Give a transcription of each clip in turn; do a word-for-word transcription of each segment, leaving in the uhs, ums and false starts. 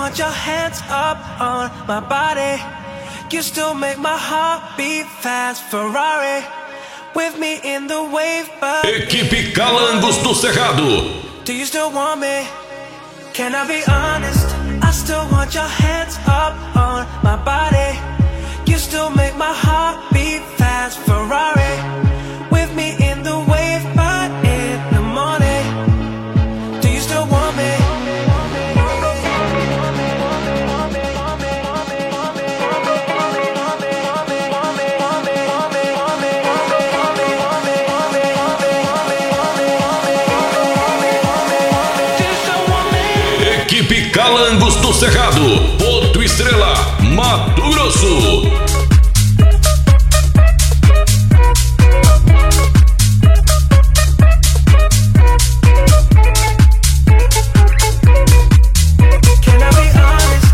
want your hands up on my body. You still make my heart beat fast. Ferrari, with me in the wave, but Equipe Calangos do Cerrado. do you still want me? Can I be honest? I still want your hands up on my body. You still make my heart beat fast. Ferrari, with me in the wave, but in the morning. Do you still want me? Equipe Calangos do Cerrado, Porto Estrela, Mato Grosso. Can I be honest?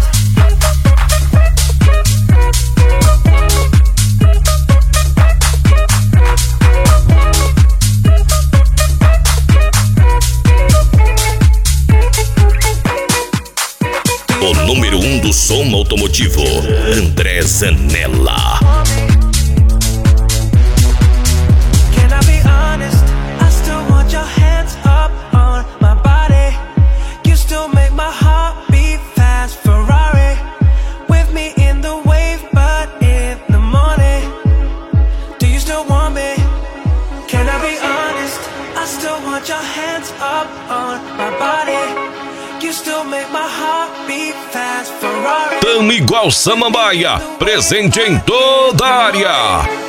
O número um do som automotivo, André Zanella. Can I be honest? I still want your hands up on my body. You still make my heart beat fast. Ferrari, with me in the wave, but in the morning. Do you still want me? Can I be honest? I still want your hands up on my body. You still make my heart beat fast. Ferrari. Tamo igual Samambaia, presente em toda a área.